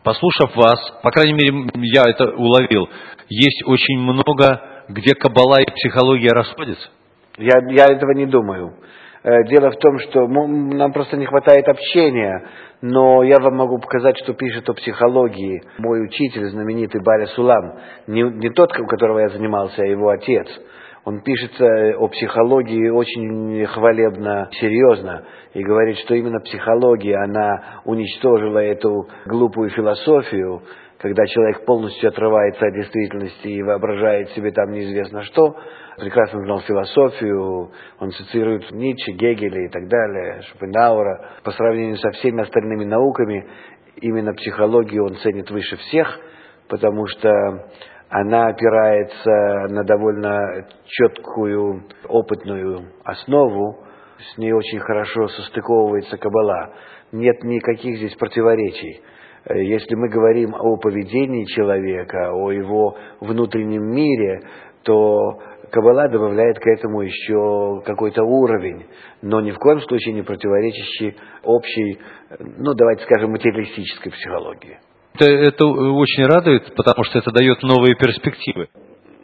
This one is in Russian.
послушав вас, по крайней мере, я это уловил, есть очень много, где каббала и психология расходятся. Я этого не думаю. Дело в том, что нам просто не хватает общения, но я вам могу показать, что пишет о психологии мой учитель, знаменитый Баря Сулам, не тот, у которого я занимался, а его отец. Он пишет о психологии очень хвалебно, серьезно, и говорит, что именно психология, она уничтожила эту глупую философию, когда человек полностью отрывается от действительности и воображает себе там неизвестно что. Прекрасно знал философию, он цитирует Ницше, Гегеля и так далее, Шопенгауэра. По сравнению со всеми остальными науками, именно психологию он ценит выше всех, потому что она опирается на довольно четкую, опытную основу, с ней очень хорошо состыковывается каббала. Нет никаких здесь противоречий. Если мы говорим о поведении человека, о его внутреннем мире, то каббала добавляет к этому еще какой-то уровень, но ни в коем случае не противоречащий общей, давайте скажем, материалистической психологии. Это очень радует, потому что это дает новые перспективы.